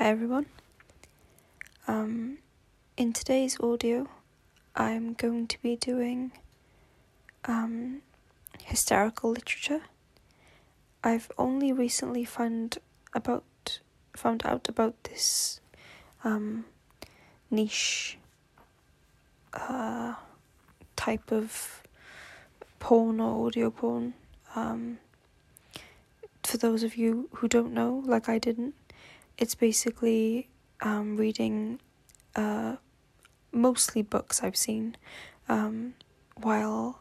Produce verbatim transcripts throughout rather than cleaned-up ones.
Hi everyone. Um, in today's audio, I'm going to be doing um, hysterical literature. I've only recently found about found out about this um, niche uh, type of porn or audio porn. Um, for those of you who don't know, like I didn't, it's basically um, reading uh, mostly books I've seen um, while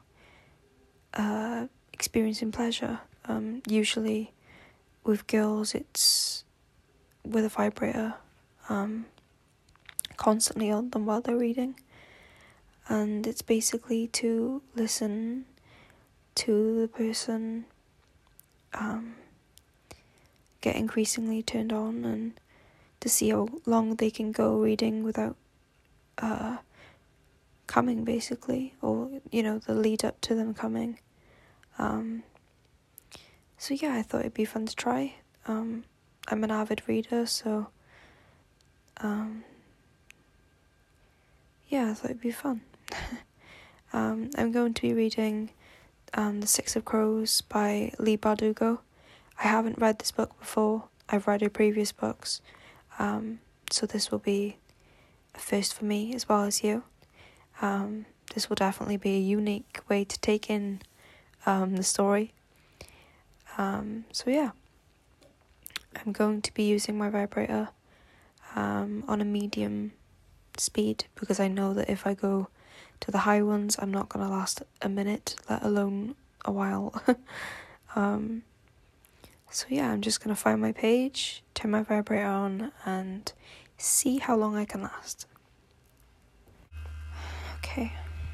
uh, experiencing pleasure. Um, usually with girls it's with a vibrator um, constantly on them while they're reading, and it's basically to listen to the person um, get increasingly turned on and to see how long they can go reading without uh, coming, basically, or, you know, the lead up to them coming. Um, so yeah, I thought it'd be fun to try. Um, I'm an avid reader, so um, yeah, I thought it'd be fun. um, I'm going to be reading um, The Six of Crows by Leigh Bardugo. I haven't read this book before. I've read her previous books, um, so this will be a first for me as well as you. Um, this will definitely be a unique way to take in um, the story. Um, so yeah, I'm going to be using my vibrator um, on a medium speed because I know that if I go to the high ones, I'm not going to last a minute, let alone a while. um, so yeah, I'm just going to find my page, turn my vibrator on, and see how long I can last. Okay.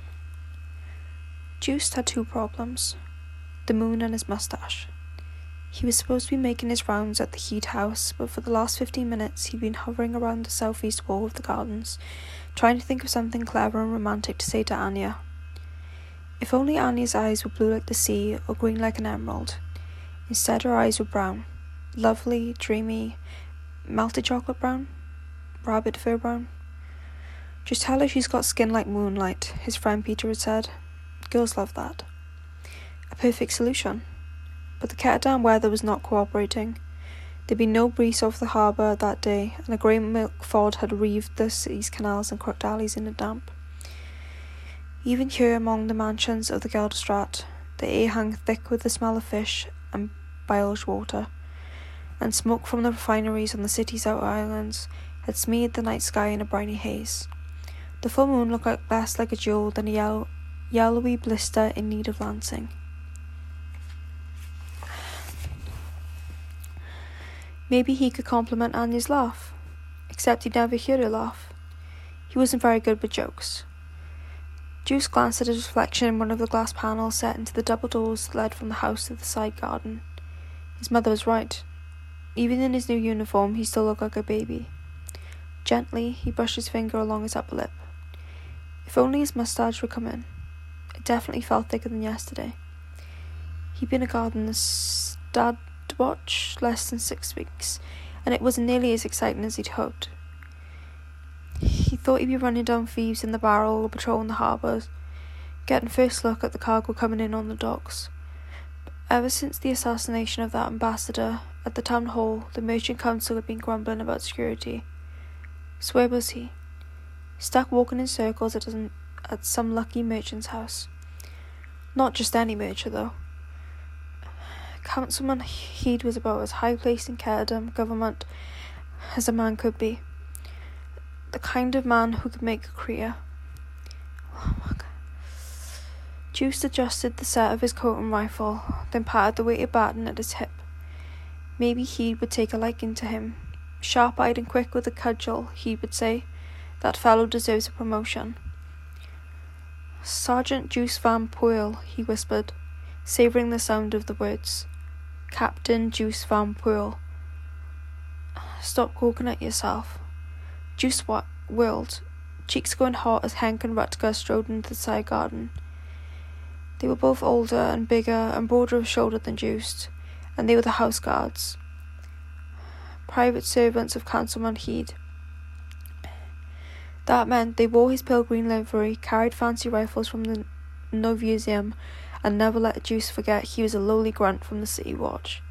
Juiced had two problems: the moon and his mustache. He was supposed to be making his rounds at the Heat house, but for the last fifteen minutes he'd been hovering around the southeast wall of the gardens, trying to think of something clever and romantic to say to Anya. If only Anya's eyes were blue like the sea or green like an emerald. Instead, her eyes were brown. Lovely, dreamy, melted chocolate brown? Rabbit fur brown? Just tell her she's got skin like moonlight, his friend Peter had said. Girls love that. A perfect solution. But the Ketterdam weather was not cooperating. There'd been no breeze off the harbour that day, and a grey milk fog had reeved the city's canals and crooked alleys in the damp. Even here among the mansions of the Gelderstraat, the air hung thick with the smell of fish and bilge water, and smoke from the refineries on the city's outer islands had smeared the night sky in a briny haze. The full moon looked like less like a jewel than a yellow, yellowy blister in need of lancing. Maybe he could compliment Anya's laugh, except he'd never hear her laugh. He wasn't very good with jokes. Juice glanced at his reflection in one of the glass panels set into the double doors that led from the house to the side garden. His mother was right. Even in his new uniform, he still looked like a baby. Gently, he brushed his finger along his upper lip. If only his moustache would come in. It definitely felt thicker than yesterday. He'd been a gardener's dad to watch less than six weeks, and it wasn't nearly as exciting as he'd hoped. He thought he'd be running down thieves in the barrel or patrolling the harbours, getting first look at the cargo coming in on the docks. But ever since the assassination of that ambassador at the town hall, the merchant council had been grumbling about security. So where was he? Stuck walking in circles at some, at some lucky merchant's house. Not just any merchant, though. Councilman Heed was about as high-placed in Ketterdam government as a man could be. The kind of man who could make a career. Oh my God. Juice adjusted the set of his coat and rifle, then patted the weighted baton at his hip. Maybe Heed would take a liking to him. Sharp-eyed and quick with a cudgel, he would say, "That fellow deserves a promotion." Sergeant Juice Van Poel, he whispered, savouring the sound of the words. Captain Juice Van Poel. Stop gawking at yourself. Juice wa- whirled, cheeks going hot as Henk and Rutger strode into the side garden. They were both older and bigger and broader of shoulder than Juice, and they were the house guards. private servants of Councilman Heed. That meant they wore his pale green livery, carried fancy rifles from the Novuseum, and never let Juice forget he was a lowly grunt from the City Watch.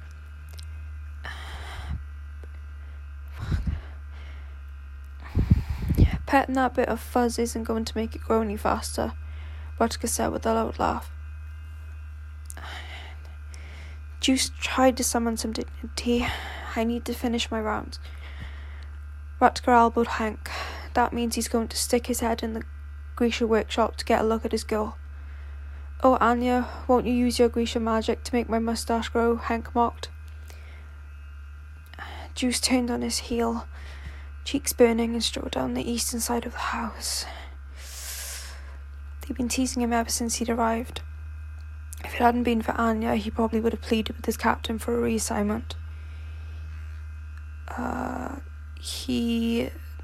Petting that bit of fuzz isn't going to make it grow any faster, Rutger said with a loud laugh. Juice tried to summon some dignity. I need to finish my rounds. Rutger elbowed Hank. That means he's going to stick his head in the Grisha workshop to get a look at his girl. Oh, Anya, won't you use your Grisha magic to make my moustache grow? Hank mocked. Juice turned on his heel, cheeks burning, and strode down the eastern side of the house. They'd been teasing him ever since he'd arrived. If it hadn't been for Anya, he probably would have pleaded with his captain for a reassignment. Uh, he...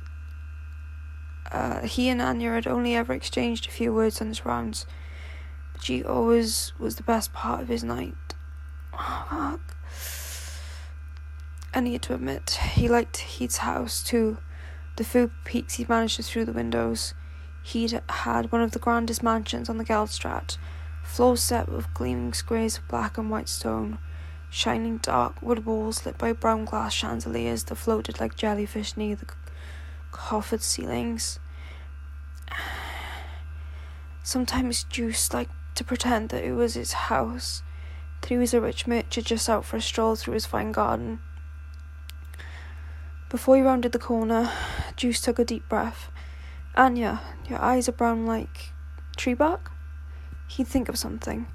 Uh, he and Anya had only ever exchanged a few words on his rounds, but she always was the best part of his night. Oh, fuck. I need to admit, he liked Heat's house too. The food peeks he'd managed to through the windows. He'd had one of the grandest mansions on the Geldstraat, floors set with gleaming squares of black and white stone, shining dark wood walls lit by brown glass chandeliers that floated like jellyfish near the coffered ceilings. Sometimes Juice liked to pretend that it was his house, that he was a rich merchant just out for a stroll through his fine garden. Before he rounded the corner, Juice took a deep breath. Anya, your eyes are brown like tree bark? He'd think of something.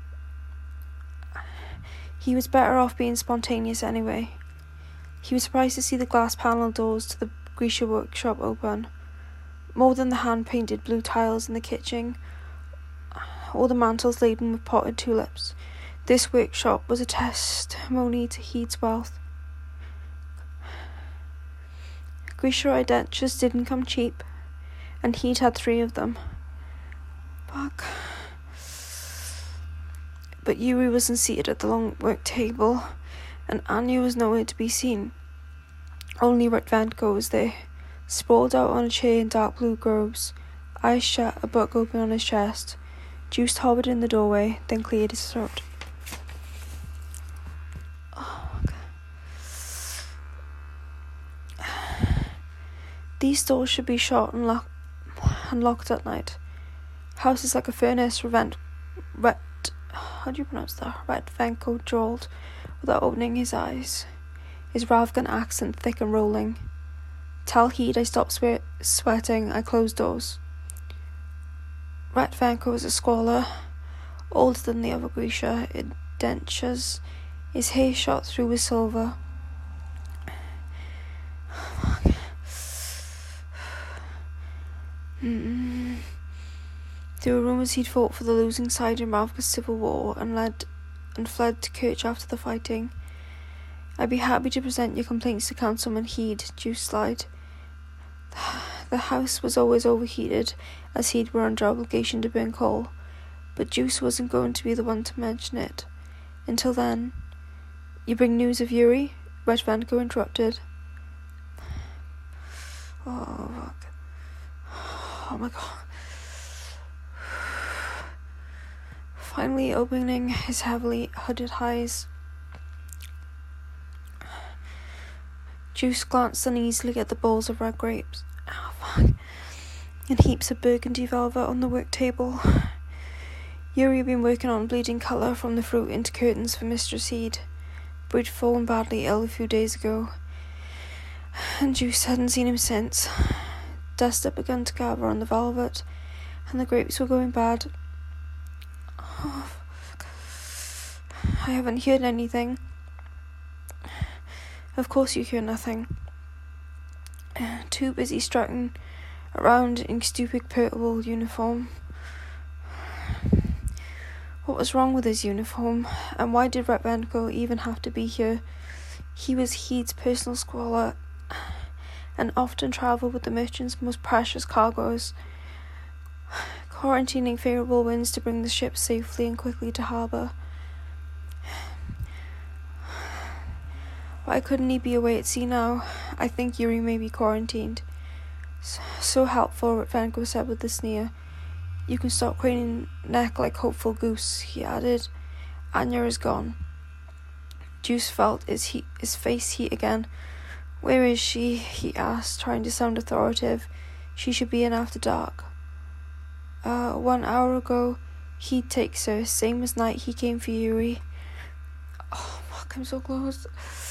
He was better off being spontaneous anyway. He was surprised to see the glass panel doors to the Grisha workshop open. More than the hand-painted blue tiles in the kitchen, or the mantels laden with potted tulips, this workshop was a testimony to Heat's wealth. Grisha indentures didn't come cheap, and Heat had three of them. Fuck. But Yuri wasn't seated at the long work table, and Anya was nowhere to be seen. Only Ratvenko was there, sprawled out on a chair in dark blue robes, eyes shut, a book open on his chest. Juice hovered in the doorway, then cleared his throat. Oh, God. These doors should be shut and, lock- and locked at night. House is like a furnace, Revent... Ret... How do you pronounce that? Ratvenko drawled, without opening his eyes, his Ravgan accent thick and rolling. Tell Heat I stopped swe- sweating, I closed doors. Ratvenko was a squalor, older than the other Grisha, indentures, his hair shot through with silver. Mm. There were rumours he'd fought for the losing side in Ravka's civil war and led and fled to Kerch after the fighting. I'd be happy to present your complaints to Councilman Heed, Juice lied. The house was always overheated, as Heed were under obligation to burn coal, but Juice wasn't going to be the one to mention it. Until then. You bring news of Yuri? Ratvenko interrupted. Oh, fuck. Oh my god. Finally opening his heavily hooded eyes, Juice glanced uneasily at the bowls of red grapes. Oh, fuck. And heaps of burgundy velvet on the work table. Yuri had been working on bleeding colour from the fruit into curtains for Mistress Heed. Bridge fallen badly ill a few days ago, and Juice hadn't seen him since. Dust had begun to gather on the velvet, and the grapes were going bad. Oh, fuck. I haven't heard anything. Of course you hear nothing. Too busy strutting around in stupid purple uniform. What was wrong with his uniform, and why did Ratvenko even have to be here? He was Heed's personal squalor, and often travelled with the merchant's most precious cargoes, quarantining favourable winds to bring the ship safely and quickly to harbour. Why couldn't he be away at sea now? I think Yuri may be quarantined. So helpful, Renko said with a sneer. You can stop craning neck like hopeful goose, he added. Anya is gone. Juice felt his, heat, his face heat again. Where is she? He asked, trying to sound authoritative. She should be in after dark. Uh, one hour ago, he takes her, same as night he came for Yuri. Oh, fuck, I'm so close.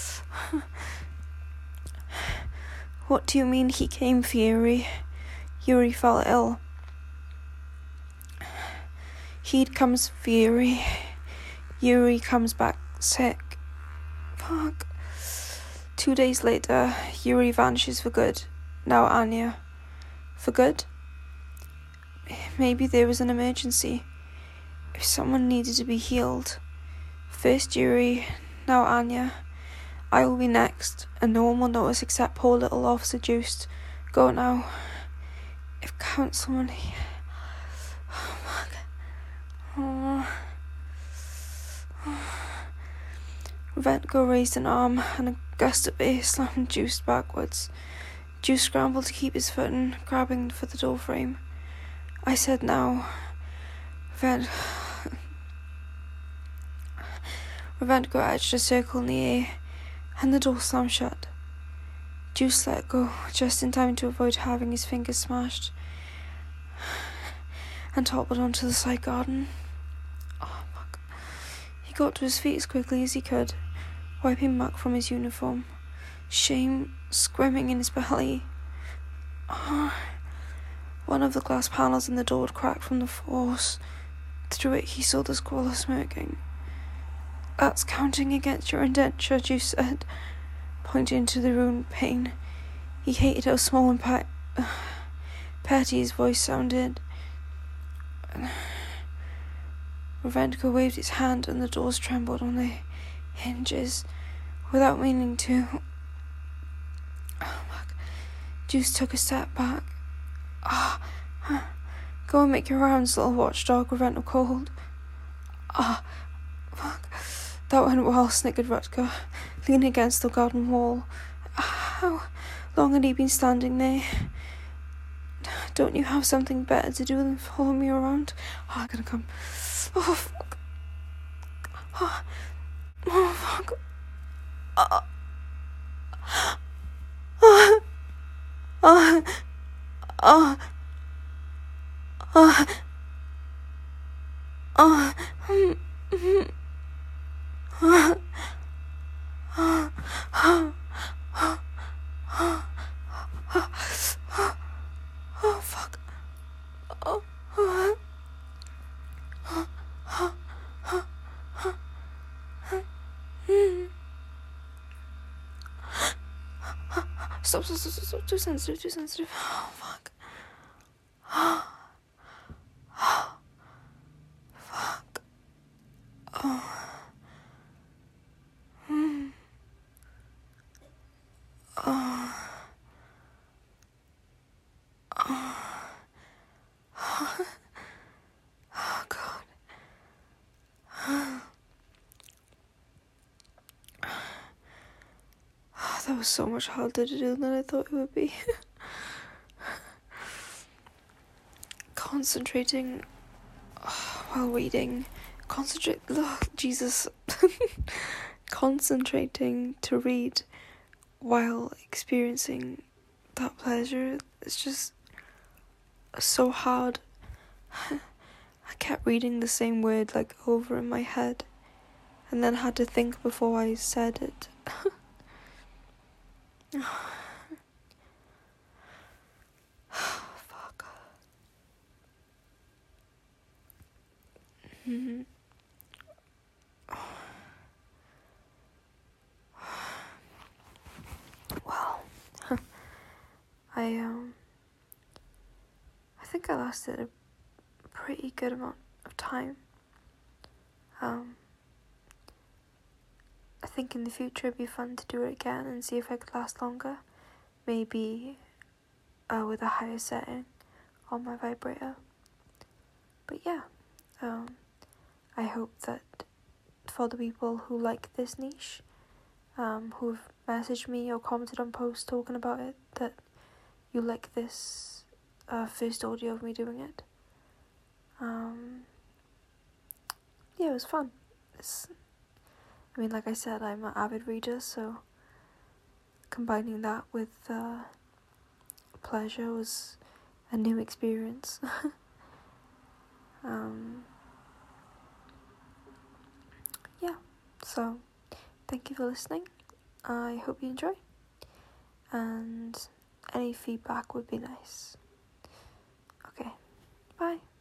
What do you mean he came for Yuri? Yuri fell ill. He comes for Yuri. Yuri comes back sick. Fuck. Two days later, Yuri vanishes for good. Now Anya. For good? Maybe there was an emergency. If someone needed to be healed. First Yuri, now Anya. I will be next, and no one will notice except poor little Officer Juiced. Go now. If Councilman... Oh, fuck. Oh. Renko raised an arm, and a gust of air slammed Juice backwards. Juice scrambled to keep his footing, grabbing for the door frame. I said now. Ren... Renko edged a circle in the air, and the door slammed shut. Juice let go, just in time to avoid having his fingers smashed, and toppled onto the side garden. Oh, fuck. He got to his feet as quickly as he could, wiping muck from his uniform. Shame squirming in his belly. Oh. One of the glass panels in the door had cracked from the force. Through it he saw the squaller smirking. That's counting against your indenture, Juice said, pointing to the ruined pane. He hated how small and pe- uh, petty his voice sounded. Renko waved his hand and the doors trembled on their hinges, without meaning to. Oh, fuck. Juice took a step back. Ah, oh, go and make your rounds, little watchdog, Renko called. Ah, oh, fuck. That went well, snickered Rutger, leaning against the garden wall. How long had he been standing there? Don't you have something better to do than follow me around? Oh, I'm gonna come. Oh, fuck. Oh, oh fuck. Oh. Oh. Oh. Oh. Oh. Oh. Mm-hmm. Oh, oh, oh, oh, oh, oh, oh, fuck. Oh, oh, oh, oh, oh, oh, mm. Stop, stop, stop, stop, too sensitive, too sensitive. Oh, fuck. Oh, oh, fuck. Oh. Oh. Oh. Oh, God. Oh, that was so much harder to do than I thought it would be. Concentrating oh, while reading. Concentrate. Oh, Jesus. Concentrating to read while experiencing that pleasure is just so hard. I kept reading the same word like over in my head and then had to think before I said it. Fuck. Mm-hmm. Well, I um I think I lasted a pretty good amount of time. Um I think in the future it'd be fun to do it again and see if I could last longer. Maybe uh, with a higher setting on my vibrator. But yeah, um, I hope that for the people who like this niche, um, who've messaged me or commented on posts talking about it, that you like this uh, first audio of me doing it. Um, yeah, it was fun. It's, I mean, like I said, I'm an avid reader, so combining that with uh, pleasure was a new experience. um, yeah, so thank you for listening. I hope you enjoy, and any feedback would be nice. Okay, bye.